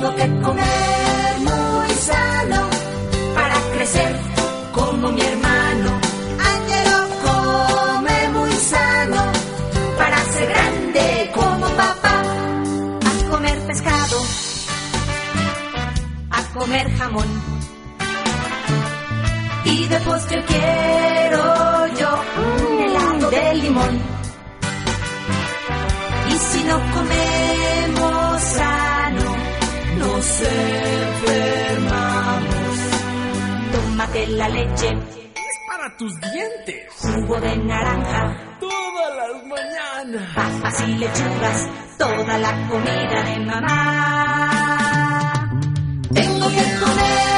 Tengo que comer muy sano para crecer como mi hermano. Ángelo come muy sano para ser grande como papá. A comer pescado, a comer jamón, y de postre quiero yo un helado de limón. Y si no comemos sano, nos enfermamos. Tómate la leche, es para tus dientes. Jugo de naranja, todas las mañanas. Papas y lechugas, toda la comida de mamá. Tengo que comer